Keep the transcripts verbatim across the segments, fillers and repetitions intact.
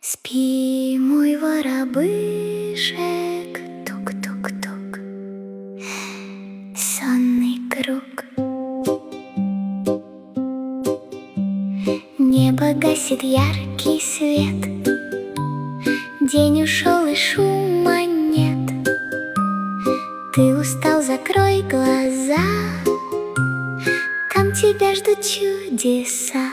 Спи, мой воробышек, тук-тук-тук, сонный круг. Небо гасит яркий свет, день ушел и шума нет. Ты устал, закрой глаза, там тебя ждут чудеса.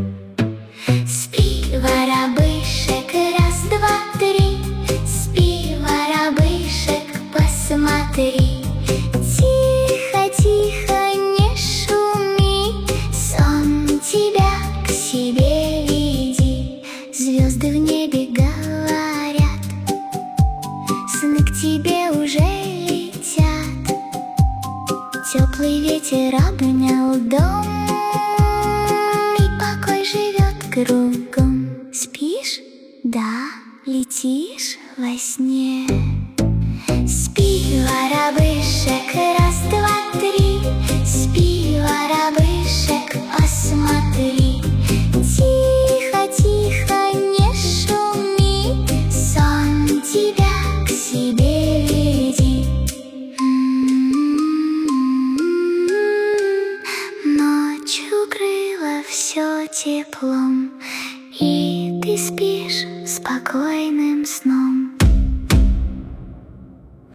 Спи, воробышек, раз, два, три. Спи, воробышек, посмотри. Тихо, тихо, не шуми, сон тебя к себе веди. Звезды в небе говорят, сны к тебе уже летят. Теплый ветер обнял дом, и покой живет кругом. Спишь? Да, летишь во сне. Спи, воробышек, раз, два, три. Спи, воробышек, посмотри. Тихо, тихо, не шуми, сон тебя к себе веди. Ночь укрыла все теплом, и ты спишь спокойным сном.